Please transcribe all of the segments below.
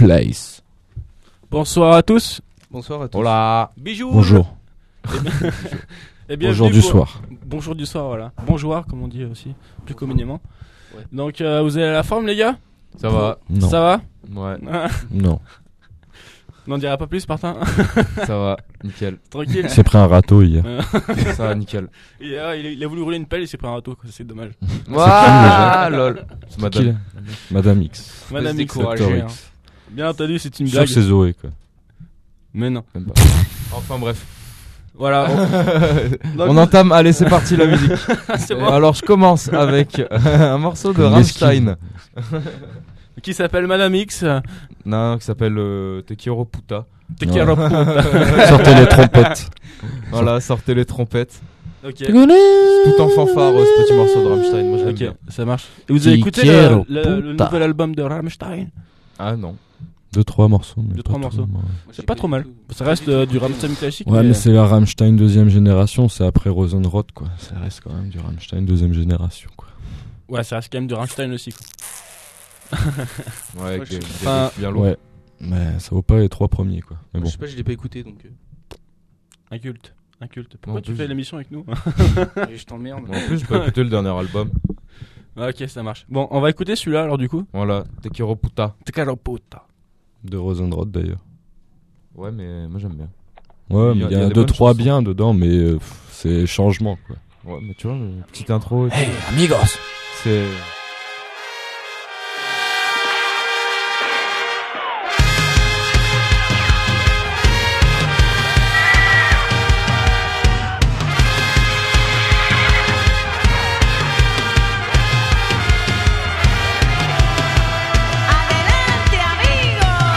place. Bonsoir à tous. Bonsoir à tous. Hola. Bijou. Bonjour. Et bienvenue Bonjour du pour- soir. Bonjour du soir, voilà. Bonjour, comme on dit aussi, plus communément. Ouais. Donc, vous avez la forme, les gars? Ça va. Non. Ça va? Ouais, Non. N'en dirait pas plus, Martin? ça va. Nickel. Tranquille. Il s'est pris un râteau hier. Ça va, nickel. Il a voulu rouler une pelle, il s'est pris un râteau, quoi. C'est dommage. Waouh, lol. C'est madame. Madame X. Madame X, décourager, Dr. hein. X. bien entendu, c'est une Je suis sûr blague. que c'est Zoé, quoi. Mais non. Même pas. Enfin bref. Voilà. Donc, On entame. Allez, c'est parti la musique. c'est bon. Alors je commence avec un morceau de Une Rammstein. Qui s'appelle Madame X. Non, qui s'appelle Tekiro Puta. T'es Ouais. qui Sortez les trompettes. Voilà, sortez les trompettes. Ok. Tout en fanfare ce petit morceau de Rammstein. Moi j'aime Ok, bien. ça marche. Et vous avez écouté Quiero le puta. nouvel album de Rammstein? Ah non. 2-3 morceaux. Mais 2-3 pas morceaux. tout, ouais. C'est pas trop mal. Ça reste du Rammstein classique. Ouais, mais c'est la Rammstein deuxième génération, c'est après Rosenrod, quoi. Ça reste quand même du Rammstein deuxième génération, quoi. Ouais, ça reste quand même du Rammstein aussi, quoi. Ouais, avec des Enfin, riffs bien lourds. Ouais. Mais ça vaut pas les 3 premiers, quoi. Mais bon. Je sais pas, je l'ai pas écouté donc Un culte. Un culte. Pourquoi En tu plus- fais l'émission avec nous? je t'emmerde. Bon, en plus, j'ai pas écouté le dernier album. Ok, ça marche. Bon, on va écouter celui-là alors du coup. Voilà, Tekiro Puta. De Rosenrod, d'ailleurs. Ouais, mais moi j'aime bien. Ouais, Il y mais a- il y il y a a des 2-3 bonnes bien dedans, mais c'est changement, quoi. Ouais, mais tu vois, petite intro. et tout. amigos. C'est. Adelante, amigos.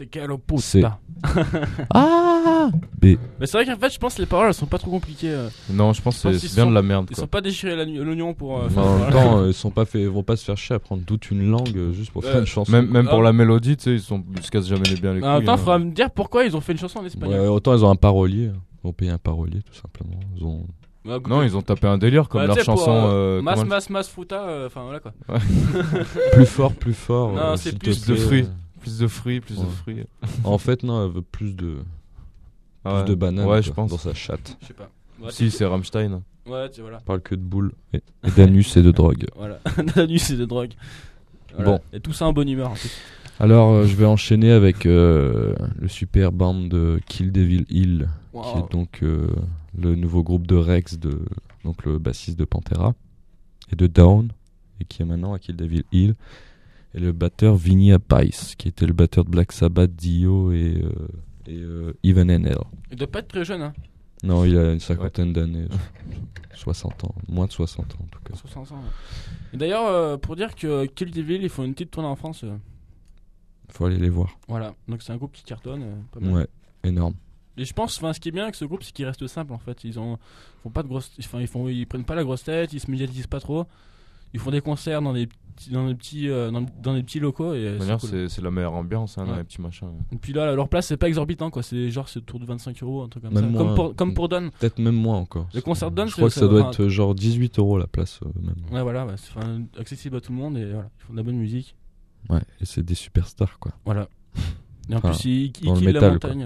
Quelle puta. C'est- Ah B. Mais c'est vrai qu'en fait, je pense que les paroles elles sont pas trop compliquées. Non, je pense pense que qu'ils c'est bien sont- de la merde. Ils Quoi. sont pas déchirés l'oignon pour. En faire- même temps, ils vont pas se faire chier à prendre toute une langue juste pour faire une chanson. Même pour la mélodie, tu sais, ils se cassent jamais bien les couilles. En même temps, hein. faudra me dire pourquoi ils ont fait une chanson en espagnol. Ouais, autant ils ont un parolier. Ils vont payer un parolier tout simplement. Ils ont... Ouais, Non, ils ont tapé un délire comme Bah, leur tu sais, pour, chanson. Mas fruta, enfin voilà quoi. plus fort. Non, c'est s'il te plus plaît. de fruits. Plus de fruits, plus de Ouais. fruits. En fait, non, elle veut plus de Ah plus de bananes Ouais, quoi, je pense. dans sa chatte. Je sais pas. Ouais, Si, c'est Rammstein. Ouais, tu voilà. Elle parle que de boules et d'anus et de drogue. Voilà. D'anus et de drogue. Voilà. Bon. Et tout ça en bonne humeur en plus. Alors, je vais enchaîner avec le super band de Kill Devil Hill, qui Wow. est donc le nouveau groupe de Rex, donc le bassiste de Pantera, et de Down, et qui est maintenant à Kill Devil Hill, et le batteur Vinny Appice, qui était le batteur de Black Sabbath, Dio et Even NL. Il doit pas être très jeune, hein. Non, il a une cinquantaine d'années, 60 ans, moins de 60 ans en tout cas. 60 ans. Ouais. Et d'ailleurs, pour dire que Kill Devil, ils font une petite tournée en France. Faut aller les voir. Voilà. Donc c'est un groupe qui cartonne. Pas mal. Ouais, énorme. Et je pense, ce qui est bien avec ce groupe, c'est qu'il reste simple en fait. Ils font pas de grosses, enfin ils prennent pas la grosse tête, ils se médiatisent pas trop. Ils font des concerts dans des petits locaux et De toute c'est manière, cool. c'est la meilleure ambiance, hein, dans Ouais. les petits machins. Et puis là, leur place c'est pas exorbitant quoi. C'est genre c'est autour de 25 €, un truc comme Même ça. moins. Comme pour Don. Peut-être même moins encore. Le concert de Don, Je crois que c'est- ça doit enfin, être genre 18 € la place même. Ouais voilà, ouais, c'est accessible à tout le monde et voilà, ils font de la bonne musique. Ouais, et c'est des superstars quoi. Voilà. Et en Enfin, plus ils dans le killent la métal, montagne.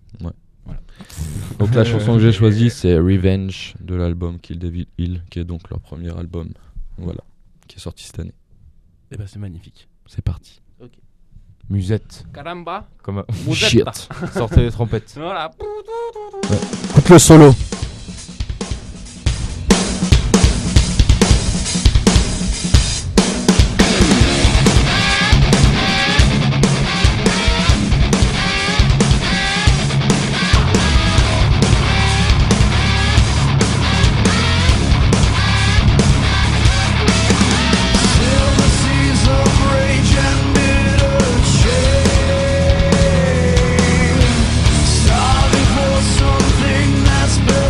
Donc la chanson que j'ai choisie c'est Revenge de l'album Kill Devil Hill, qui est donc leur premier album. Voilà, qui est sorti cette année. Et bah c'est magnifique. C'est parti. Musette. Caramba. Comme Shit. sortez les trompettes. Voilà. Écoute le solo. Starving for something that's better.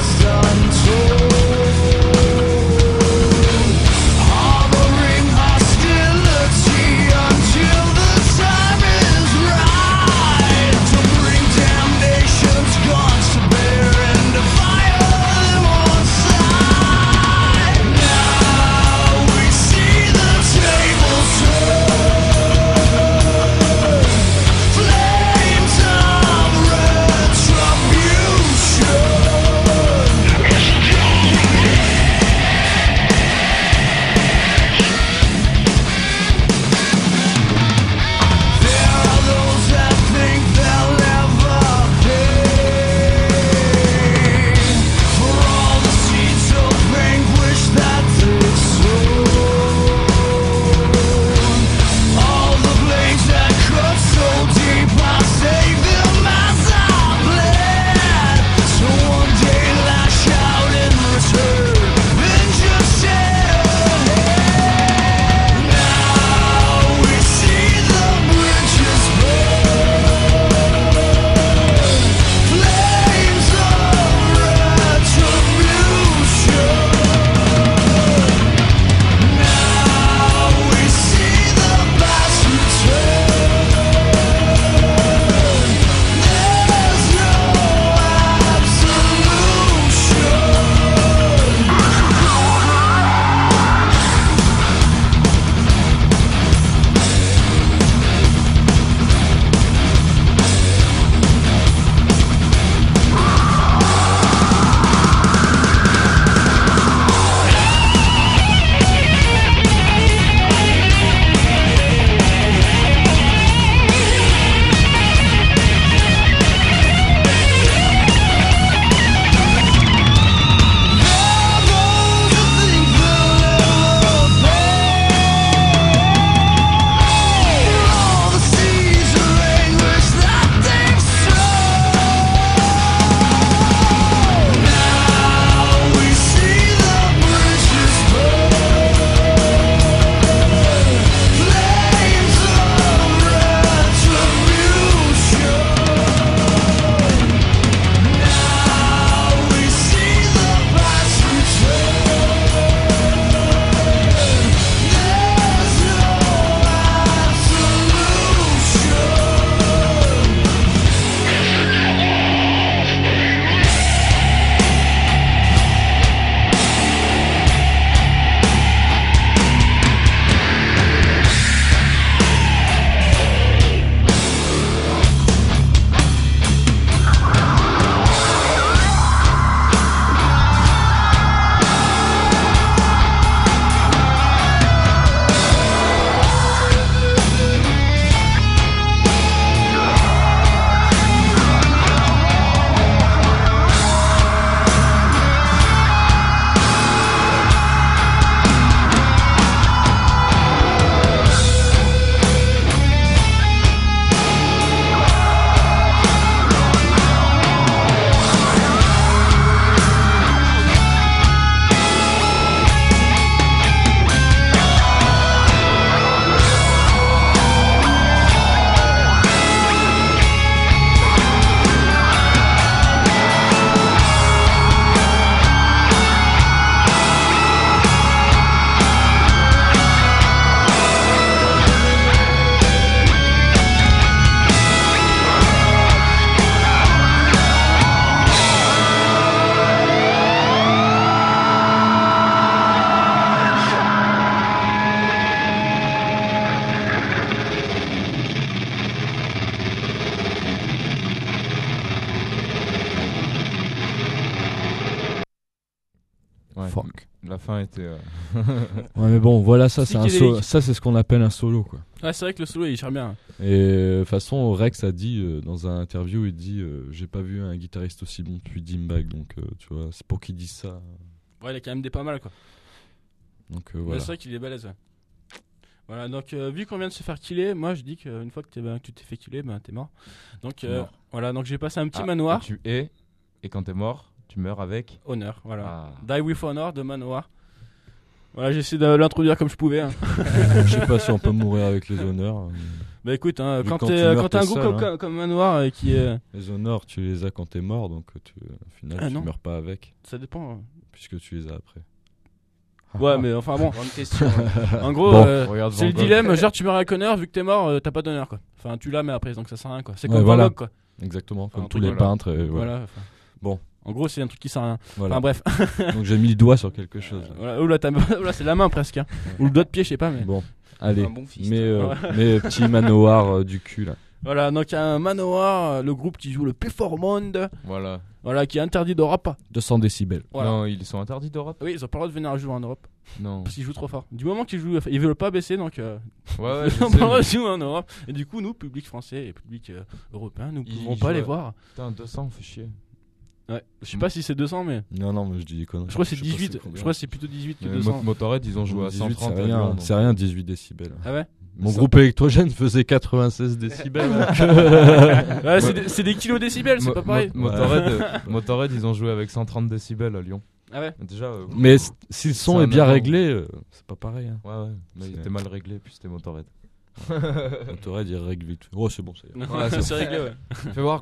Ouais. Fuck. La fin était. Ouais, mais bon, voilà, ça, c'est un Psychédélique. ça, c'est ce qu'on appelle un solo, quoi. Ouais, c'est vrai que le solo il cher bien. Et de toute façon, Rex a dit dans un interview, il dit j'ai pas vu un guitariste aussi bon depuis Dimebag, donc tu vois, c'est pour qu'il dise ça. Ouais, il a quand même des pas mal quoi. Donc Mais voilà. c'est vrai qu'il est balèze. Ouais. Voilà, donc vu qu'on vient de se faire killer, moi je dis qu'une fois que tu t'es fait killer, ben t'es mort. Donc Mort. voilà, donc j'ai passé un petit Ah, manoir. et tu es, et quand t'es mort, tu meurs avec. Honneur, voilà. Ah. Die with Honor de Manoir. Voilà, j'ai essayé de l'introduire comme je pouvais. Hein. Je sais pas si on peut mourir avec les honneurs. Bah écoute, hein, Mais quand quand t'es tu meurs, quand t'as un t'es groupe seul, comme Manoir qui est. Les honneurs, tu les as quand t'es mort, donc au final, Ah, tu non. meurs pas avec, Ça dépend. Hein. puisque tu les as après. Ouais, mais enfin bon. Grande question. En gros, Bon, regarde c'est le Van Gogh. dilemme. Genre, tu meurs avec honneur, vu que t'es mort, t'as pas d'honneur quoi. Enfin, tu l'as, mais après, donc ça sert à rien quoi. C'est Ouais, comme voilà. Van Gogh quoi. Exactement, comme Un tous truc, les voilà. peintres. Et voilà. Voilà. enfin. Bon. En gros, c'est un truc qui sert à rien. Voilà. Enfin bref. Donc j'ai mis le doigt sur quelque chose. Voilà. Oula, oula, c'est la main presque. Hein. Ou le doigt de pied, je sais pas, mais. Bon, allez. Un bon fist. Mais petit manoir du cul là. Voilà, donc un Manoir, le groupe qui joue le P4 Voilà. voilà, qui est interdit d'Europe. 200 décibels. Voilà. Non, ils sont interdits d'Europe. Oui, ils ont pas le droit de venir jouer en Europe Non. parce qu'ils jouent trop fort. Du moment qu'ils jouent, ils veulent pas baisser, donc Ouais, ils ouais, ont je pas le sais, droit mais- de jouer en Europe. Et du coup, nous, public français et public européen, nous Ils pouvons pas jouent les à- voir. Putain, 200, fait chier. Ouais. Je sais pas si c'est 200, mais Non, mais je dis des conneries. je crois que c'est sais pas 18. combien. Je crois que c'est plutôt 18 que Mais 200. Motorhead, ils ont joué à 18, 130 c'est à Lyon, rien, donc- c'est rien 18 décibels. Ah ouais. Mon Ça- groupe électrogène faisait 96 décibels. Ouais, c'est des kilodécibels, c'est Mo- pas pareil. Motorhead, ils ont joué avec 130 décibels à Lyon. Ah ouais. Déjà, Mais si le son C'est est un bien avant. réglé, c'est pas pareil. Hein. ouais, mais il C'est- était mal réglé, puis c'était Motorhead. Motorhead, il règle vite. Oh, c'est bon, ça y est. Ouais, c'est c'est réglé, ouais. Fais voir.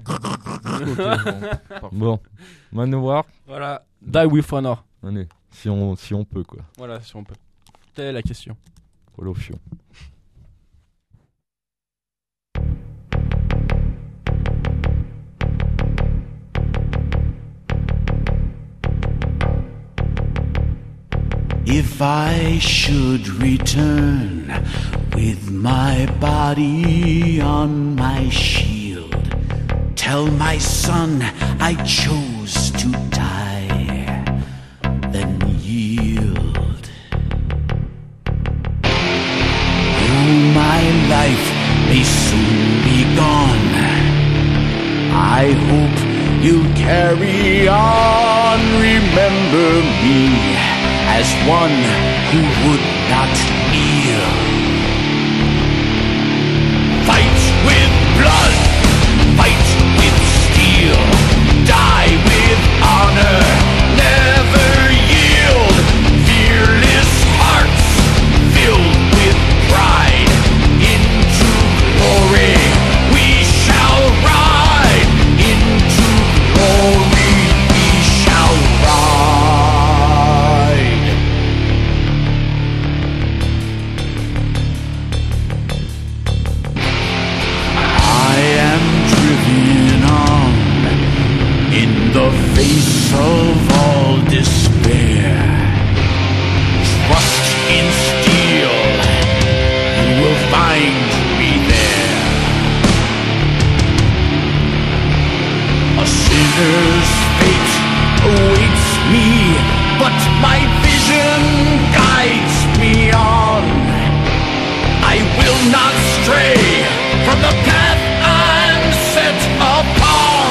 Bon, manoir, Voilà. Die with Honor. allez, si on peut, quoi. Voilà, si on peut. Telle est la question. Voilà au fion. If I should return with my body on my shield, tell my son I chose to die, then yield. Though my life may soon be gone, I hope you'll carry on. Remember me as one who would not kneel. Fight with blood, fight with steel, die with honor, never yield. Fearless hearts filled with pride, into glory we shall ride, into glory we shall ride. I am driven on in the face of all despair. Trust in steel, you will find me there. A sinner's fate awaits me, but my vision guides me on. I will not stray from the path I'm set upon.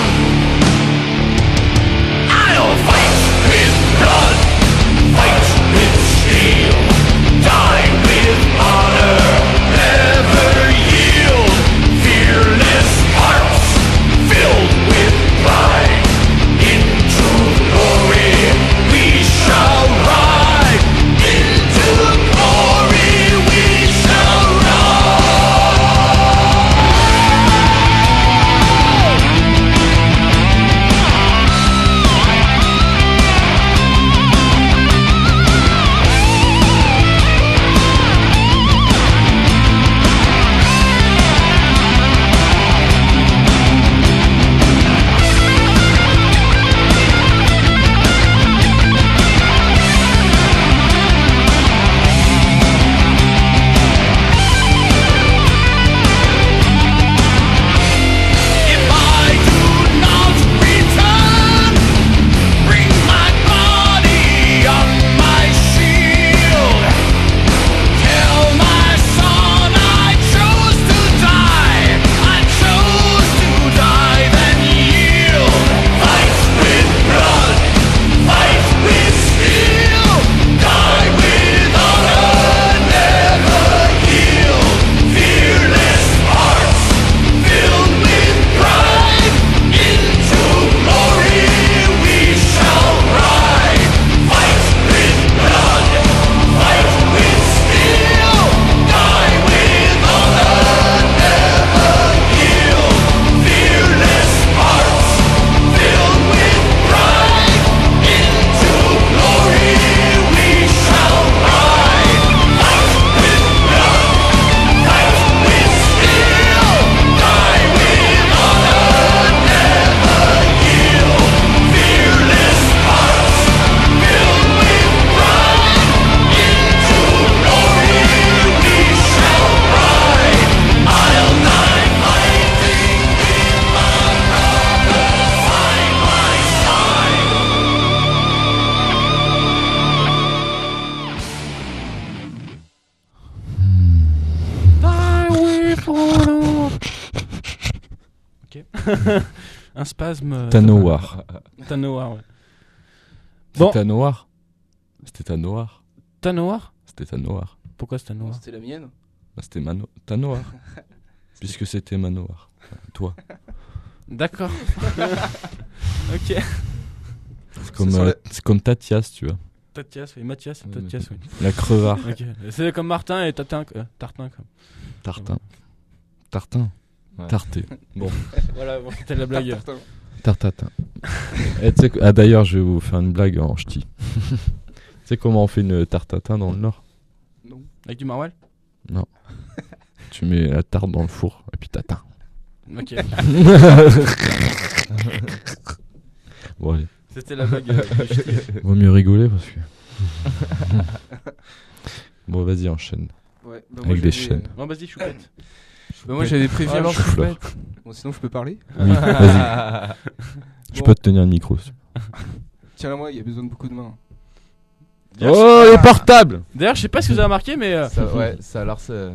I'll fight with blood, fight with steel, die with honor, never yield. Fearless hearts filled with pride, into glory we shall ride, into glory we shall ride. Ok. Un spasme. Tanowar. Tanowar, ouais. Bon. C'est Tanowar. C'était Tanowar. Tanowar. C'était Tanowar. Pourquoi c'est Non, Tanowar? c'était la mienne. Bah, c'était Tanowar. Puisque c'était Manowar. Toi. D'accord. Ok. C'est comme Tatias, tu vois. Tatias, oui. Mathias, Ouais, Tatias, oui. La crevard. Ok. C'est comme Martin et Tartin, quoi. Tartin. Tartin. Ouais. Tarté. Bon. Voilà, bon, c'était la blague. Tartatin. Et tu sais ah, d'ailleurs, je vais vous faire une blague en ch'ti. Tu sais comment on fait une tartatin dans le Nord? Non. Avec du maroilles. Tu mets la tarte dans le four et puis tatin. Ok. Bon, allez. C'était la blague. du ch'ti. Vaut mieux rigoler parce que. Bon, vas-y, enchaîne. Ouais, bah, Avec des j'avais- chaînes. Bon, vas-y, choupette. Bah, moi j'avais prévu un Chou-fleur. Bon, sinon je peux parler. Oui, vas-y. Je Bon. peux te tenir le micro. Tiens-la-moi, il y a besoin de beaucoup de mains. Oh, les portables! D'ailleurs, je sais pas si vous avez remarqué, mais Ouais, ça a l'air ça.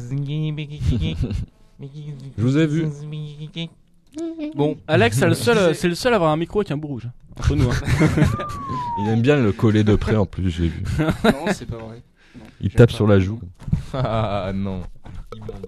Je vous ai vu. Bon, Alex, c'est le seul à avoir un micro avec un bout rouge. Entre nous. Hein. Il aime bien le coller de près en plus, j'ai vu. non, c'est pas vrai. Non, Il j'aime tape pas. sur la joue. Ah non. Immonde.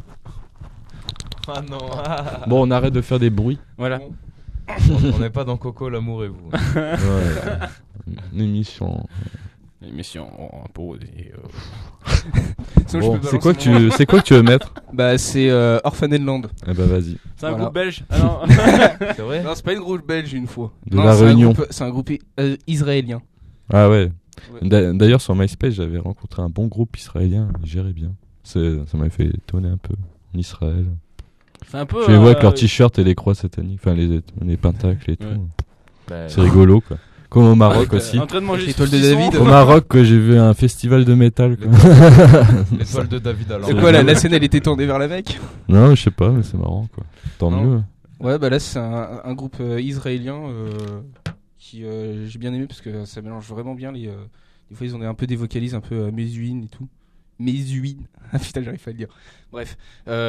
Ah non. Bon, on arrête de faire des bruits. Voilà. Bon. On n'est pas dans Coco, l'amour et vous. Ouais. Une émission. L'émission en pause. Sinon, je Bon, peux c'est balancer quoi que tu veux mettre? Bah, c'est Orphaned Land. Eh ben vas-y. C'est un Voilà. groupe belge. Ah non. C'est vrai? Non, c'est pas une groupe belge une fois. De Non, la c'est un Réunion. c'est un groupe israélien. Ah ouais. Ouais. D'ailleurs sur MySpace j'avais rencontré un bon groupe israélien, ils géraient bien. Ça m'a fait étonner un peu. En Israël. C'est un peu. Je les vois avec leurs t-shirts et les croix sataniques, enfin les pentacles et tout. Ouais. C'est rigolo quoi. Comme au Maroc aussi. En train de manger L'étoile de saucisson. David. Au Maroc que j'ai vu un festival de métal quoi. L'étoile de David alors. C'est quoi la scène elle était tournée vers la Mecque? Non je sais pas mais c'est marrant quoi. Tant Non. mieux. Ouais, bah là c'est un groupe israélien qui j'ai bien aimé parce que ça mélange vraiment bien les. Des fois ils ont un peu des vocalises un peu mésuines et tout. Mésuines. Ah putain, j'arrive pas à le dire. Bref.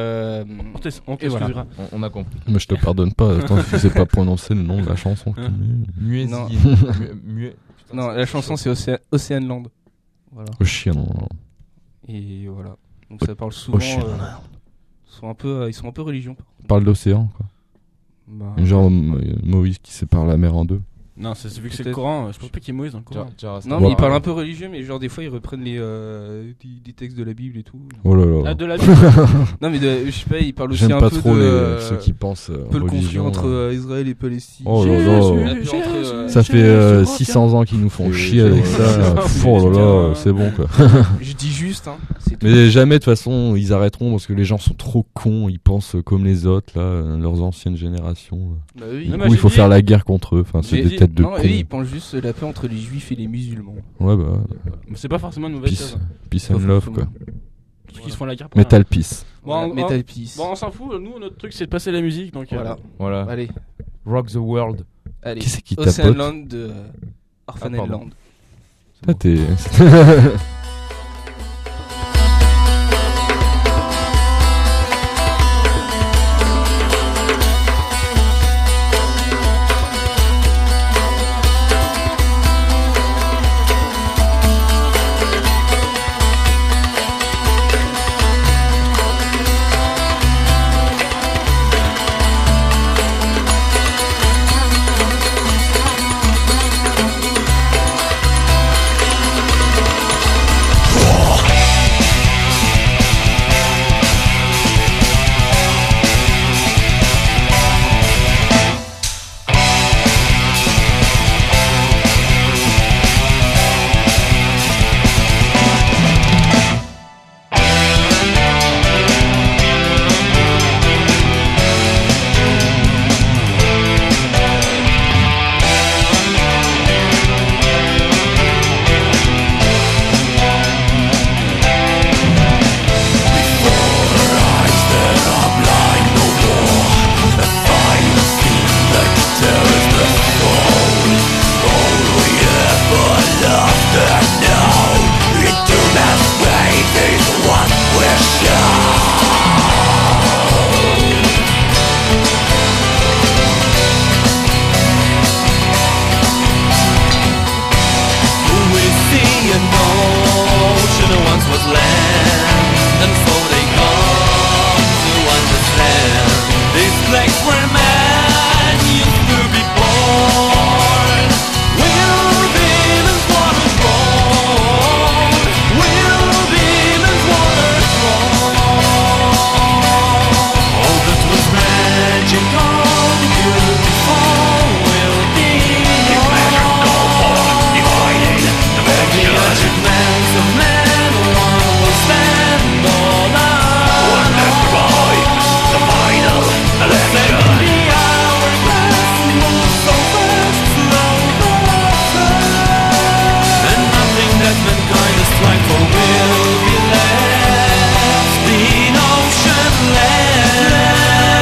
On Et voilà. t'excusera. On a compris. Mais je te pardonne pas, attends, si c'est pas prononcer le nom de la chanson. Hein. Non. Muet. Non, la chanson c'est Ocean Land. Voilà. Oh chien. Et voilà. Donc ça parle souvent. Oh chien. Ils sont un peu religion. On parle d'océan quoi. Bah, Genre Moïse qui sépare la mer en deux. Non, c'est vu que c'est le Peut-être. Coran. Je pense pas qu'il y ait Moïse dans le Coran. non, mais Ouais. ils parlent un peu religieux, mais genre des fois ils reprennent des textes de la Bible et tout. Oh là là. Ah, de la Bible. Non, mais je sais pas, ils parlent aussi J'aime un pas peu trop de ceux qui pensent un peu le conflit religion. entre là. Israël et Palestine. Oh là Jésus, là. Et puis entre, Ça fait 600 ans qu'ils nous font chier avec ça. Oh là là, c'est bon quoi. je dis juste, hein. C'est tout. Mais jamais de toute façon ils arrêteront parce que les gens sont trop cons. Ils pensent comme les autres là, leurs anciennes générations. Bah, eux, Non, ils... mais Où il j'ai faut dit- faire la guerre contre eux. Enfin, c'est J'ai des dit- têtes de non, cons. eux, ils pensent juste la paix entre les juifs et les musulmans. Ouais bah Mais c'est pas forcément une mauvaise peace, chose. peace Pas and love forcément. quoi. Ceux qui se font la guerre pour Metal peace. Bon, Voilà, Metal Peace. Bon, on s'en fout. Nous, notre truc, c'est de passer la musique. Donc, Voilà. Voilà. Allez, Rock the world. allez. Qui c'est qui Ocean tapote Land de Orphaned pardon. Land. Ah, t'es Ocean where man used to be born. Will demons water throne? Will demons water throne? All that was magical, beautiful, will be divided. The magic lands of men, one will stand all out. One that survives the final election. The hourglass moves so fast, slow motion, and nothing that mankind has tried for will be left in ocean land.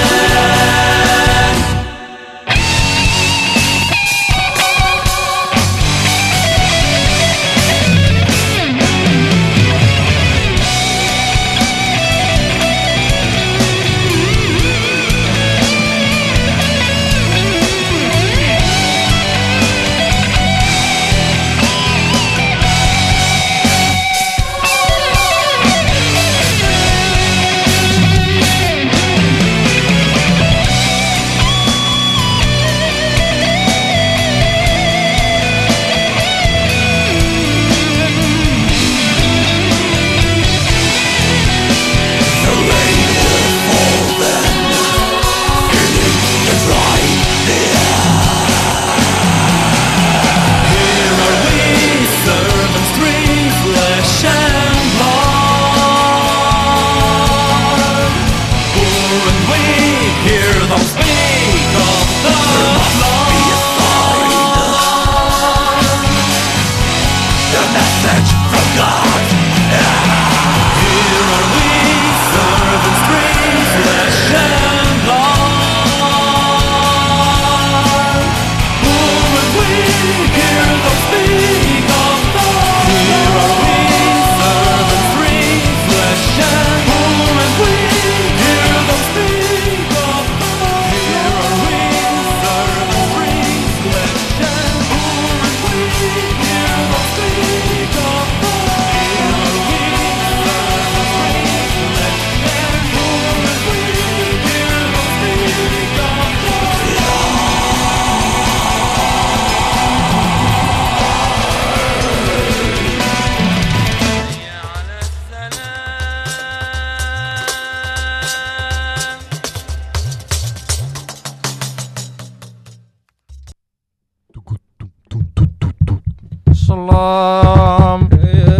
Salam.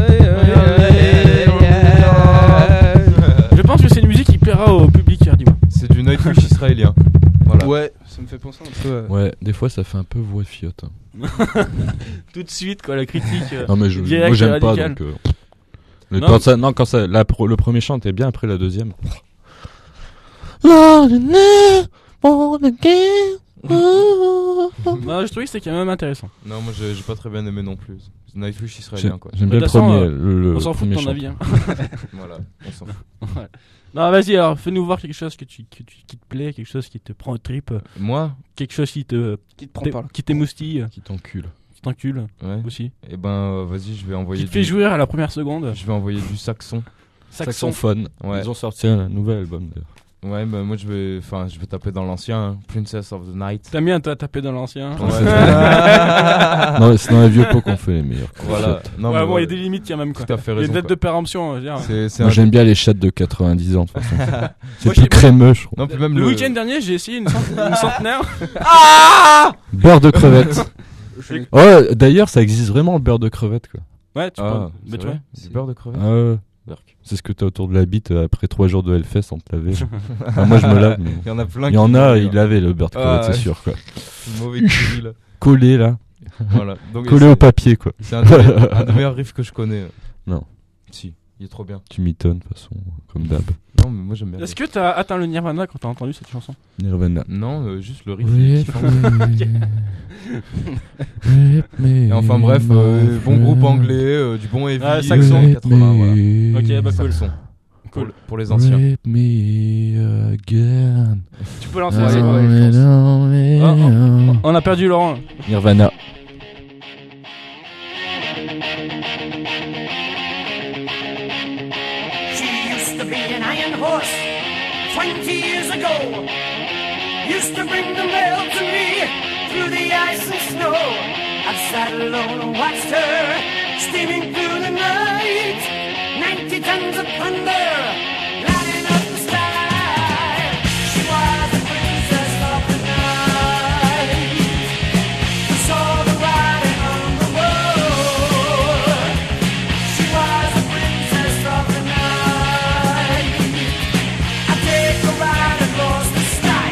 Je pense que c'est une musique qui plaira au public hier dimanche. C'est du Nightwish israélien. Voilà. Ouais, ça me fait penser un peu. Ouais, des fois ça fait un peu voix fiotte. Tout de suite, quoi, la critique. Non mais Direct moi j'aime et pas radical. donc. Non. Quand ça, le premier chant était bien, après la deuxième. Non, je trouvais que c'était quand même intéressant. Non, moi j'ai pas très bien aimé non plus. C'est Nightwish israélien quoi. J'aime bien De le toute façon, premier. Le On s'en fout de premier ton chant. avis. Hein. Voilà, on s'en fout. Non, vas-y, alors fais-nous voir quelque chose qui te plaît, quelque chose qui te prend au trip, Moi quelque chose qui te Qui te prend par là. qui t'émoustille, Qui t'encule. qui t'encule Ouais. aussi, Et ben vas-y, je vais envoyer qui te fait jouir à la première seconde. Je vais envoyer du saxon. Saxophone. Ouais. Ils ont sorti un nouvel album d'ailleurs. Ouais, bah moi je vais taper dans l'ancien, hein. Princess of the Night. T'aimes bien, toi, taper dans l'ancien. Ouais, Non, c'est dans les vieux pots qu'on fait les meilleurs. voilà. Non, Ouais, mais bon, il y ouais, a des limites quand même, quoi. tout à fait Il y a raison. une date quoi. de péremption, je veux dire. C'est Moi un... j'aime bien les chattes de 90 ans de toute façon. C'est Moi, plus j'ai- crémeux je trouve. Non, puis même Le le week-end dernier, j'ai essayé une centenaire. Beurre de crevette. Ouais, d'ailleurs ça existe vraiment le beurre de crevette quoi. Ouais, tu Ah, vois. c'est Bah, tu vois. vrai Du beurre de crevette. Ah ouais. C'est ce que t'as autour de la bite après 3 jours de Hellfest on te lavait. Enfin, moi je me lave mais... Il y en a plein Il y en qui a, l'ont, il l'avait le beurre de crevette Ah, c'est ouais. sûr quoi. C'est mauvais cuit là. Collé là. Voilà. Donc, Collé c'est- au papier quoi. C'est un des meilleurs riffs que je connais. Non. Si, il est trop bien. Tu m'étonnes de toute façon comme d'hab. Non, mais moi j'aime bien. Est-ce que t'as atteint le Nirvana quand t'as entendu cette chanson? Nirvana. Non, juste le riff. Oui, Et enfin bref, bon groupe anglais, du bon heavy, Ah, saxon. 80, voilà. Ok, bah cool. Saxon. Cool. Pour les anciens. Rape me again. Tu peux lancer Ouais, c'est quoi? ouais, On a perdu Laurent. Nirvana. She used to be an iron horse 20 years ago. Used used to bring the mail to me through the ice and snow. I've sat alone and watched her steaming through the night. 90 tons of thunder lighting up the sky. She was a princess of the night. We saw the writing on the wall. She was a princess of the night. I take a ride across the sky.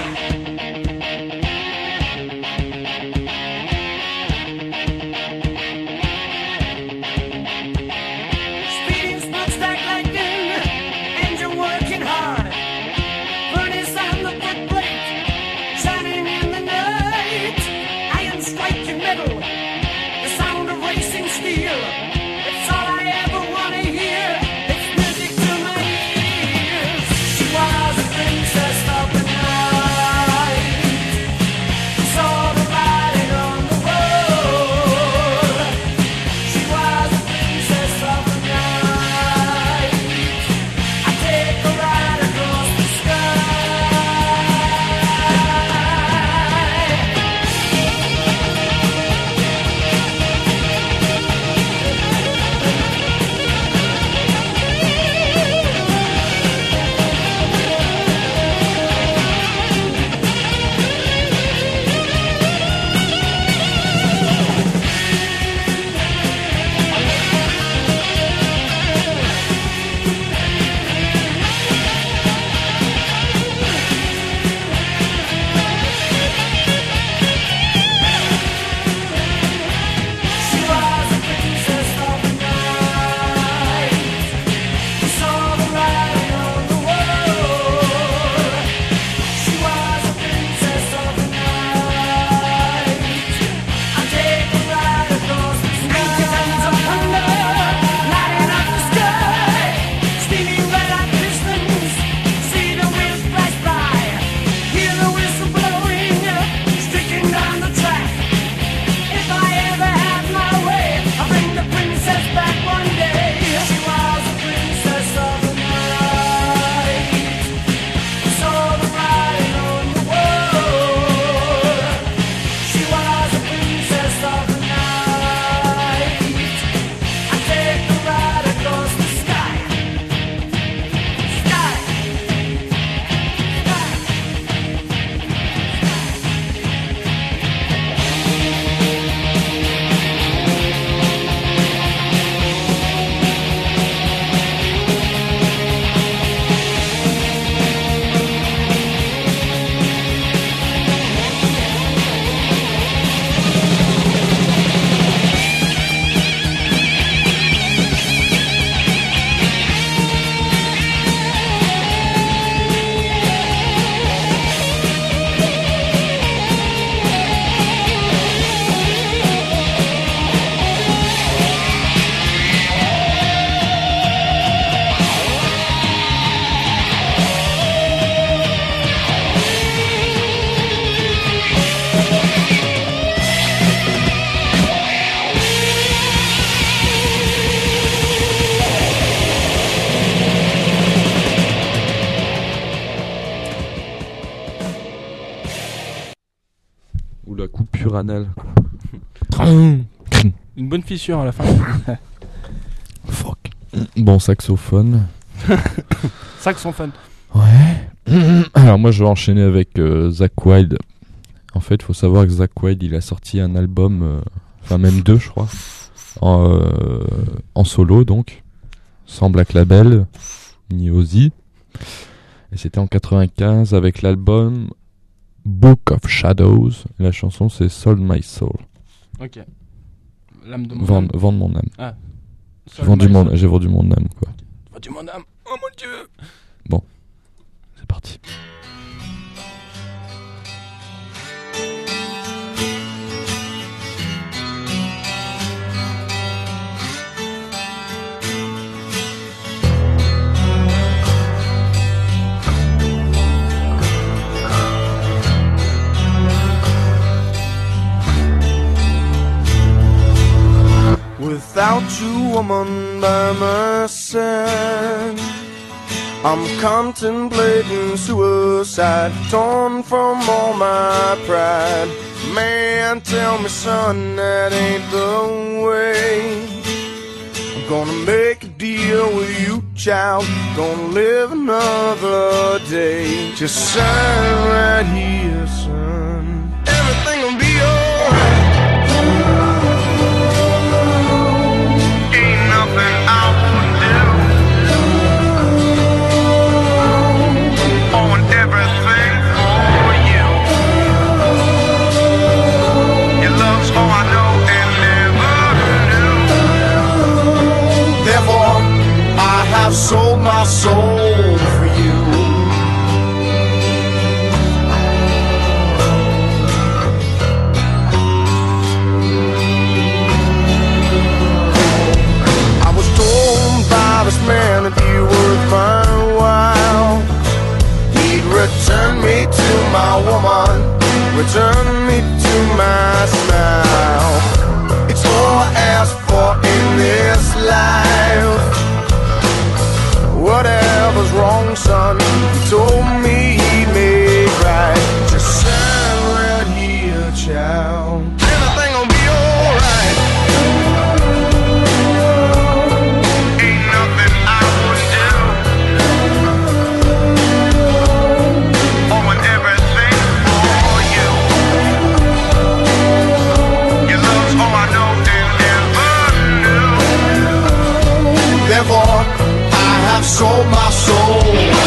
Speeding smokestack lightning, engine working hard. Furnace on the footplate, shining in the night. Iron striking metal, the sound of racing steel. It's all I ever wanna hear. It's music to my ears. She was a princess of the night. We saw the writing on the wall. She was a princess of the night. I take a ride across the sky. She was a princess of the night. We saw the writing on the wall. She was a princess of the night. I take a ride across the sky. 90 tons of thunder lighting up the sky. Steaming red hot pistons, see the wheels flash by. Hear the whistle blowing, streaking down the track. If I ever have my way, I'll bring the princess back one day. She was a princess of the night. We saw the writing on the wall. She was a princess of the night. I take a ride across the sky. Sky. Ou la coupure anale. Une bonne fissure à la fin. Fuck. Bon, saxophone. Saxophone. Ouais. Alors moi je vais enchaîner avec Zakk Wylde. En fait, il faut savoir que Zakk Wylde, il a sorti un album, enfin même deux je crois, en solo donc, sans Black Label, ni Ozzy. Et c'était en 95 avec l'album Book of Shadows. Et la chanson c'est Sold My Soul. Ok. L'âme de mon âme. Vendre mon âme. Ah. J'ai vendu mon âme quoi. Vendu mon âme. Oh mon dieu. C'est parti. Without you, woman, by my side, I'm contemplating suicide, torn from all my pride. Man, tell me, son, that ain't the way. I'm gonna make a deal with you, child. Gonna live another day. Just sign right here, son. Everything will be alright. Ain't nothing I wouldn't do. I want everything for you. Your love's all I know and never knew. Therefore, I have sold my soul for you. This man would be worth my while. He'd return me to my woman, return me to my smile. It's all I ask for in this life. Whatever's wrong, son, he told me he made right. Just sign right here, child. Everything will be alright. Therefore, I have sold my soul.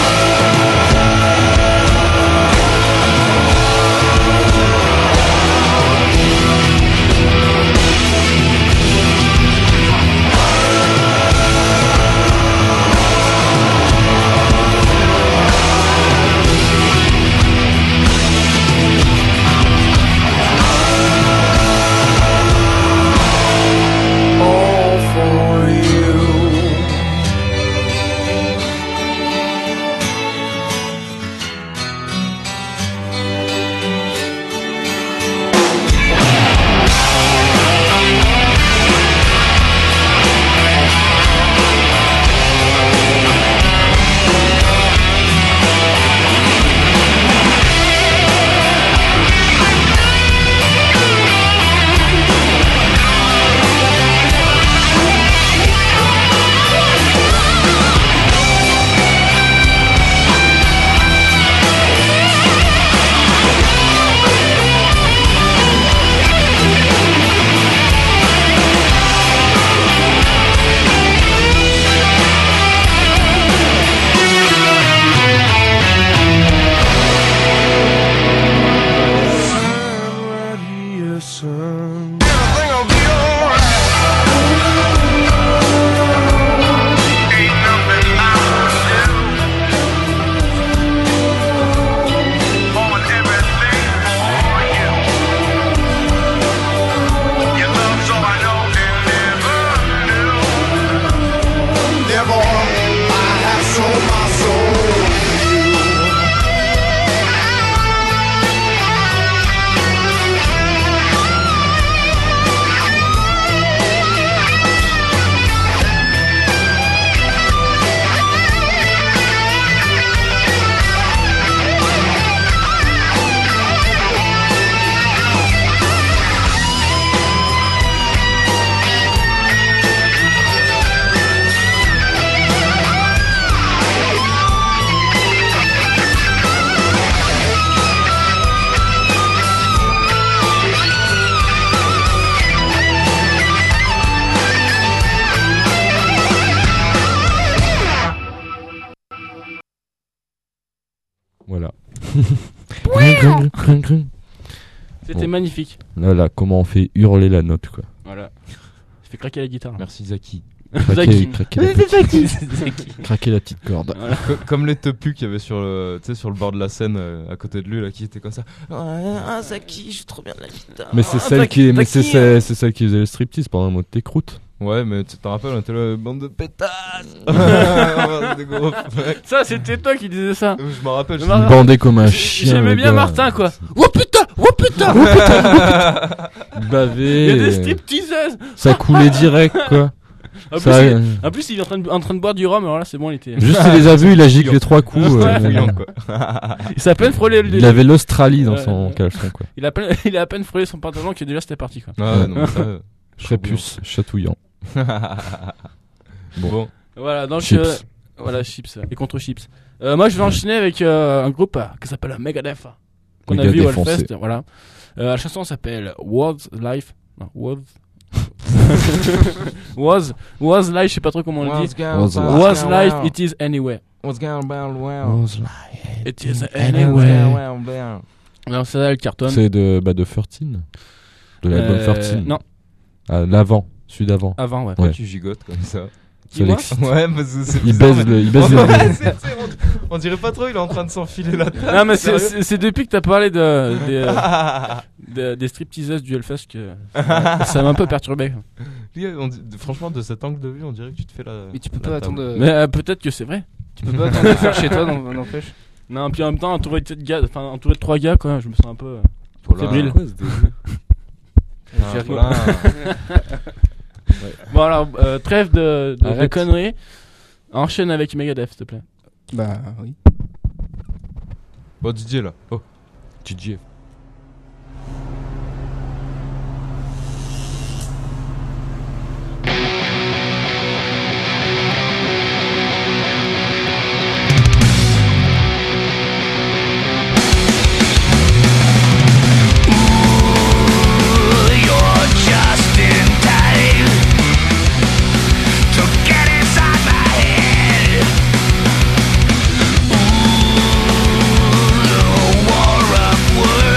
Voilà. C'était Bon. magnifique. Là, comment on fait hurler la note, quoi. Voilà. Je fais craquer la guitare. Merci Zaki. Zaki. Craquer la petite corde. Voilà. Comme les topus qu'il y avait sur le, tu sais, sur le bord de la scène à côté de lui là, qui était comme ça. Ah, Zaki, je joue trop bien de la guitare. Mais c'est celle qui, mais c'est celle qui faisait le striptease pendant le mot de tes croûtes. Ouais, mais tu te rappelles, on était là, bande de pétasses. Des gros mecs. Ça, c'était toi qui disais ça. Je me rappelle. Mar- Bandé comme un chien. J'aimais le bien gars. Martin, quoi. Oh putain, oh putain. Bavé. Il y a des stripteaseuses. Ça coulait direct, quoi. En Ça, plus, il est en train de boire du rhum, alors là, c'est bon, il était. juste il les a vus, il a giclé 3 coups. Fouillant, quoi. Il s'est à peine frôlé Il avait l'Australie dans Ouais. son caleçon, quoi. il a à peine frôlé son pantalon que déjà c'était parti, quoi. Ah, non, ça. Prépuce, chatouillant. Bon. Voilà, donc. Chips. Voilà, chips. Et contre chips. Moi, je vais enchaîner avec un groupe qui s'appelle Megadeth. Qu'on a vu au Megadeth, Hellfest. Voilà. La chanson s'appelle Was Life. Non, Was. was Life, je sais pas trop comment on le dit. Was Life, It Is Anyway. What's going on? It Is Anyway. Non, c'est ça, le carton. C'est de 13. De l'album 13. Non, Ah, l'avant, celui d'avant. avant, ouais. Ouais. Tu gigotes comme ça. Ça Dis-moi. l'excite. Ouais, parce que c'est Il bizarre, baise mais- le. Ouais, on dirait pas trop, il est en train de s'enfiler là. Non, mais Sérieux c'est depuis que t'as parlé des stripteaseuses du Hellfest que ça m'a un peu perturbé. Franchement, de cet angle de vue, on dirait que tu te fais la. Mais tu peux la pas table. attendre. Mais peut-être que c'est vrai. Tu peux pas attendre de faire chez toi, n'empêche. Non, puis en même temps, entouré de 3 gars, quoi, je me sens un peu fébrile. J'ai Voilà. Bon, alors, trêve de Arrête. conneries. Enchaîne avec Megadeth, s'il te plaît. Bah oui. Bon, Didier là. Oh. DJ. You're just in time to get inside my head. Ooh, the war of words.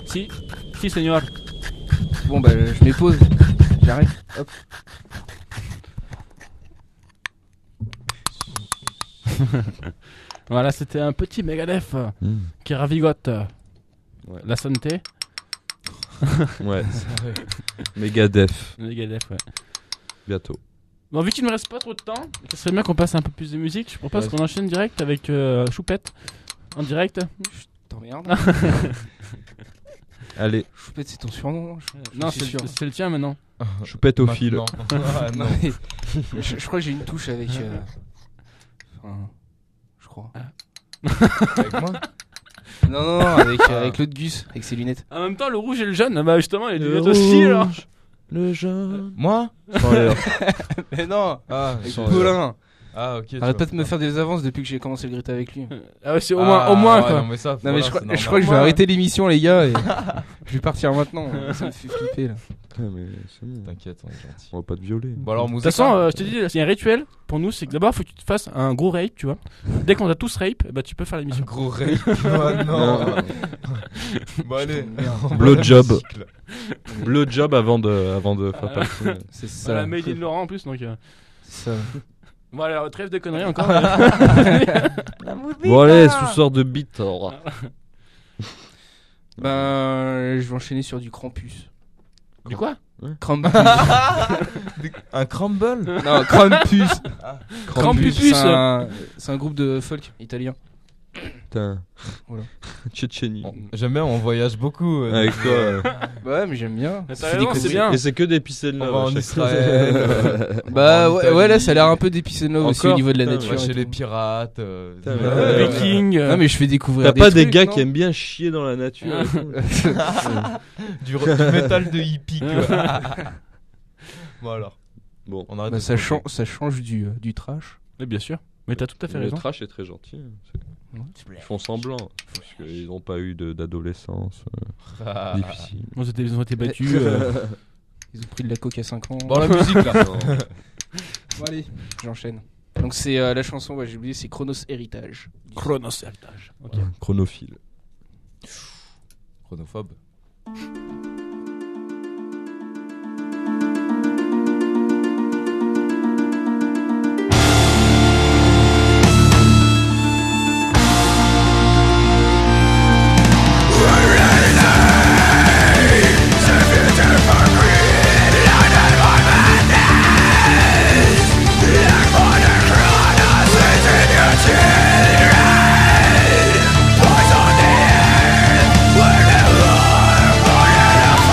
Si, señor. Bon, bah, je mets pause. J'arrête. Hop. Voilà, c'était un petit Megadeth qui ravigote Ouais. la santé. Ouais. Megadeth, Megadeth, ouais. bientôt. Bon, vu qu'il ne me reste pas trop de temps, ce serait bien qu'on passe un peu plus de musique. Je propose qu'on enchaîne direct avec Choupette. En direct. T'emmerdes. Allez, Choupette, c'est ton surnom. Non, suis sûr. c'est le tien maintenant. Choupette au fil. Ah, non. Non, mais je crois que j'ai une touche avec. Enfin, je crois. Avec moi Non, avec l'autre Gus, avec ses lunettes. En même temps, le rouge et le jaune, bah justement, il y a des lunettes aussi alors. Le jaune. Moi Mais non, Ah, avec sans- Paulin. Ah, ok. Arrête pas de me faire des avances depuis que j'ai commencé le grita avec lui. Ah ouais, c'est au moins ouais, quoi. Non, mais ça, Non, voilà, mais c'est je normal. crois que je vais arrêter l'émission, les gars, et je vais partir maintenant. Ça me fait flipper là. Mais c'est bon. T'inquiète, on est gentil. On va pas te violer. Bon, alors, De toute musique. façon, je te dis, c'est un rituel pour nous, c'est que d'abord, faut que tu te fasses un gros rape, tu vois. Dès qu'on a tous rape, bah tu peux faire un l'émission. gros rape. Oh non. Bon, allez. Blowjob. Blowjob avant de faire partie. C'est ça. Voilà, Made in Laurent en plus, donc. C'est ça. Bon, alors, trêve de conneries encore. Bon allez, sous sort de beat. alors. Ben, je vais enchaîner sur du Krampus. Du quoi? Krampus. Un crumble. Non, Krampus. Krampus. C'est un groupe de folk italien. Putain. Voilà. Tchétchénie. J'aime bien, on voyage beaucoup. Avec toi. Ouais, mais j'aime bien. Mais Ça t'as fait raison, des c'est conneries. bien. Et c'est que des peace and On love. va à en chaque Israël. Bah en ouais, là Italie. ça a l'air un peu des peace and love aussi au Encore niveau de la Putain, nature. On va et chez tout. les pirates. Putain, Euh, Viking. Non mais je fais découvrir T'as des pas des trucs, gars non qui aiment bien chier dans la nature et tout du métal de hippie. quoi. Bon, alors. Bon, On arrête Bah, de ça, se moquer. ça change du trash. Mais bien sûr. Mais t'as tout à fait le raison. trash est très gentil. Ils font semblant. Parce qu'ils n'ont pas eu d'adolescence Ah. difficile. Ils ont été battus. Ils ont pris de la coke à 5 ans. Bon, la musique là. Bon, allez, j'enchaîne. Donc c'est la chanson, ouais, j'ai oublié, c'est Chronos Héritage. Chronos Héritage. Ok. Chronophile. Chronophobe. Poison the air, where the war,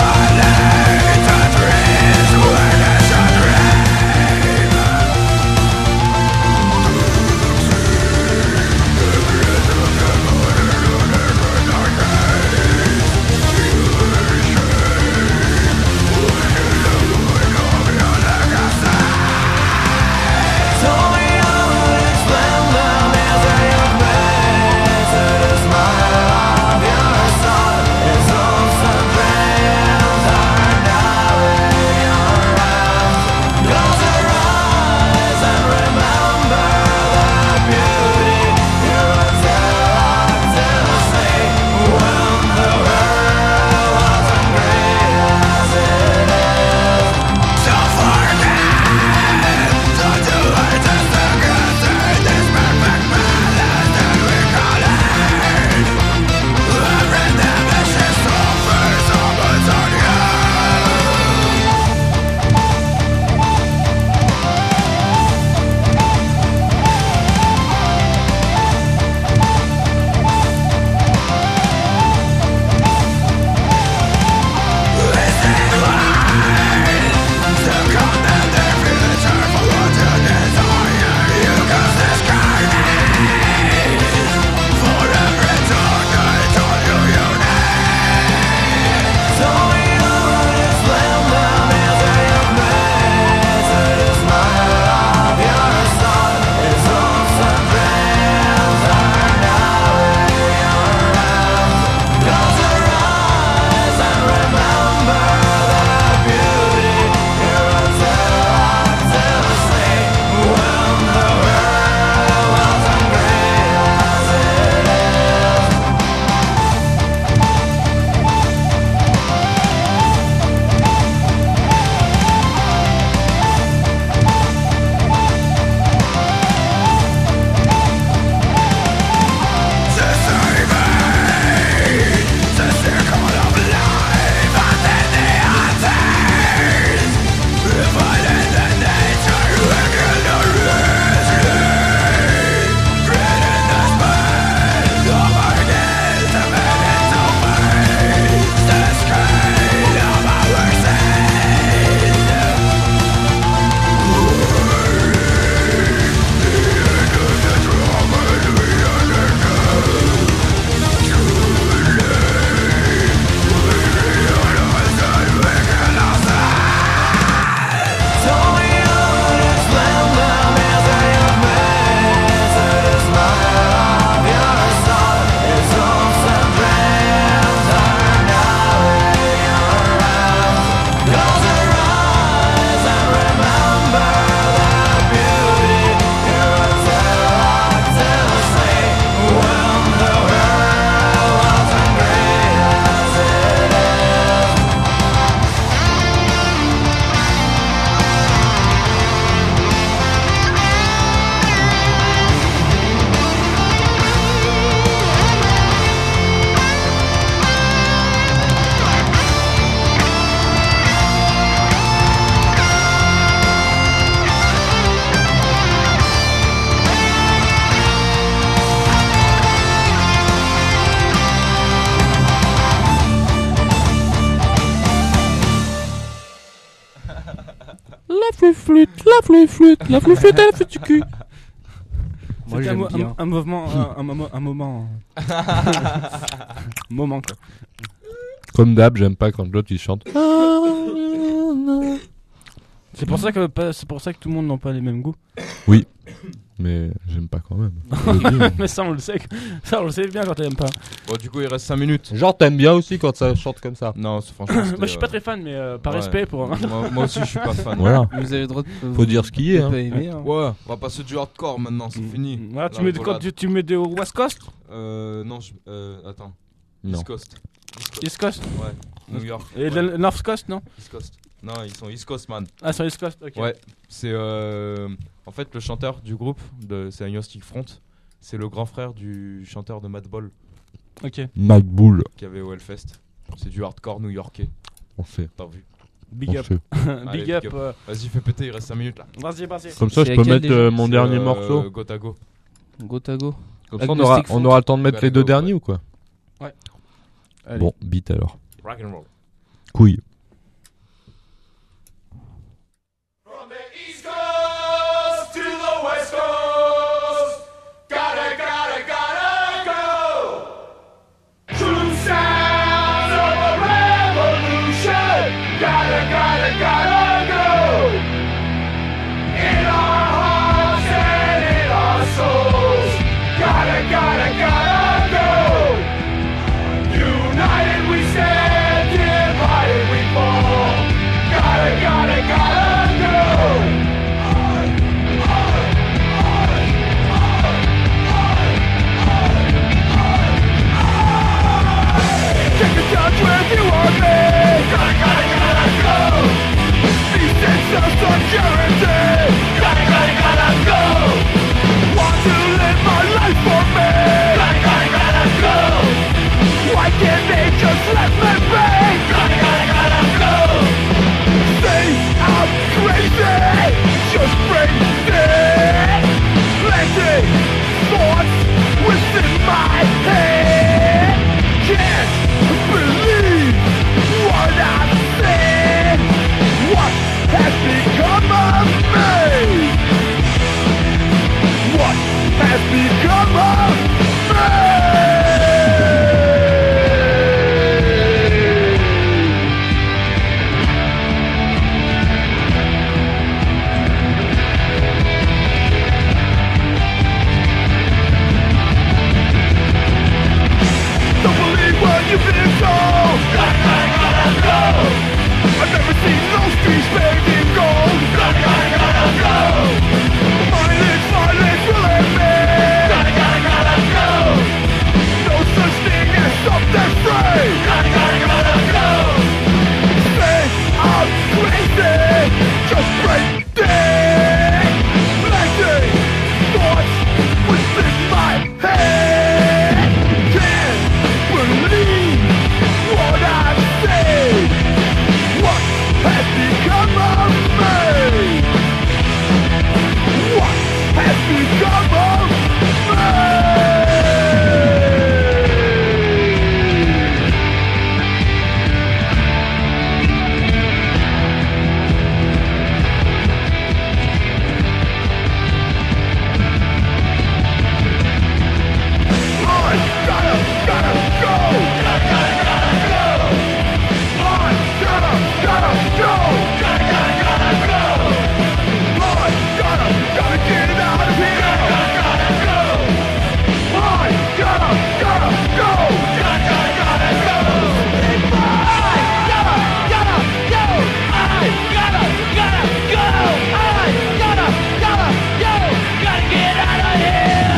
flûte, la flûte du cul. Moi, C'était j'aime bien. un mouvement, un moment. Moment quoi. Comme d'hab, j'aime pas quand l'autre il chante. C'est pour ça que tout le monde n'a pas les mêmes goûts. Mais j'aime pas quand même. Mais ça on le sait, bien quand t'aimes pas. Bon, du coup, il reste 5 minutes. Genre, t'aimes bien aussi quand ça chante comme ça. Non, franchement. Moi je suis pas très fan, mais par ouais. respect pour. Moi aussi, je suis pas fan. Voilà. Vous avez le droit de. Faut dire ce qu'il y est. Hein. Pas aimer, hein. Ouais, on va passer du hardcore maintenant, c'est fini. Voilà, tu La mets rigolade. tu mets des West Coast, Non, attends. Non. East Coast. East Coast Ouais, New York. et ouais. le North Coast, non? East Coast. Non, ils sont East Coast, man. Ah, sur East Coast, ok. Ouais, c'est en fait le chanteur du groupe, c'est Agnostic Front. C'est le grand frère du chanteur de Madball Ok. Mad Bull. qui avait au Hellfest. C'est du hardcore new-yorkais, On fait. t'as vu. Big On up. fait. Allez, Big up. big Vas-y, fais péter, il reste 5 minutes là. Vas-y. Comme ça, C'est je peux laquelle mettre déjà mon C'est, dernier morceau. Go Tago. Gotago. Comme ça, on aura le temps de mettre les deux Go, derniers ouais. ou quoi? Allez. Bon, beat alors. Rock and roll. Couille. From the East Coast to the West Coast, gotta go. True sounds of a revolution, gotta go. In our hearts and in our souls, gotta go. United we stand, divided we fall. Gotta go. Take a touch with you on me. Gotta go. These sense of security. Gotta go. Want to live my life for me. Gotta go. Why can't they just let me be? Gotta go. Say I'm crazy, just crazy. Plenty thoughts within my head. Can't believe what I've seen. What has become of me? What has become of me? Don't believe what you've been told. Gotta go. I've never seen those streets paved in gold. Gotta go. Violence will end me. Gotta go. No such thing as something free. Gotta go. Say I'm crazy, just crazy. Plenty thoughts within my head. Can't believe what I've seen. What has become of me? What has become of me? I gotta go. Gotta go. I gotta go. Gotta go. I gotta get out of here. Gotta go. I gotta go. Gotta go. I gotta go. I gotta go. I gotta go. Gotta get out of here.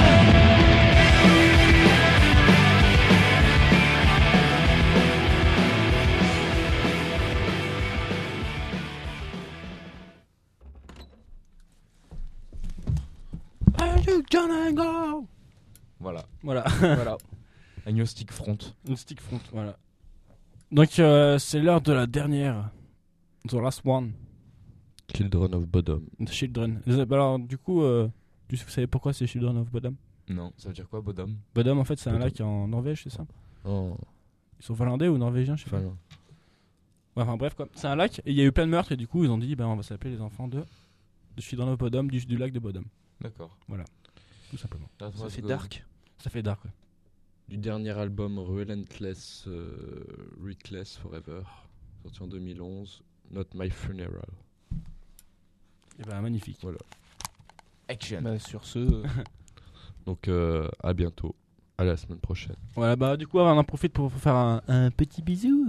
Voilà. Voilà. Voilà. Agnostic Front. Une stick front, voilà. Donc c'est l'heure de la dernière. The last one. Children of Bodom. The Children. Alors du coup, vous savez pourquoi c'est Children of Bodom? Non, ça veut dire quoi, Bodom? Bodom en fait c'est un Bodom. lac en Norvège, c'est ça? Oh, Ils sont finlandais ou norvégiens, je sais pas. enfin, Enfin bref quoi, c'est un lac et il y a eu plein de meurtres et du coup ils ont dit on va s'appeler les enfants de Je suis dans le Bodom du lac de Bodom, D'accord. tout simplement. Ça fait dark. Ça fait dark. Ouais. Du dernier album Relentless, Reckless Forever, sorti en 2011, Not My Funeral. Et magnifique. Voilà. Action. Bah, sur ce, Donc à bientôt, à la semaine prochaine. Voilà du coup on en profite pour faire un petit bisou.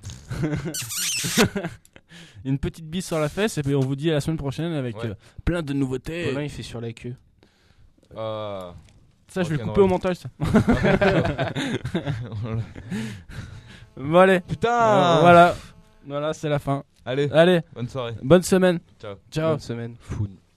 Une petite bise sur la fesse et puis on vous dit à la semaine prochaine avec Ouais. plein de nouveautés. Colin il fait sur la queue. Ah. Ça je vais le Rock'n'roll. couper au montage ça. Bon allez. Putain. Voilà c'est la fin. Allez, Allez, bonne soirée. bonne semaine. Ciao. Ciao. Bonne semaine. Foun.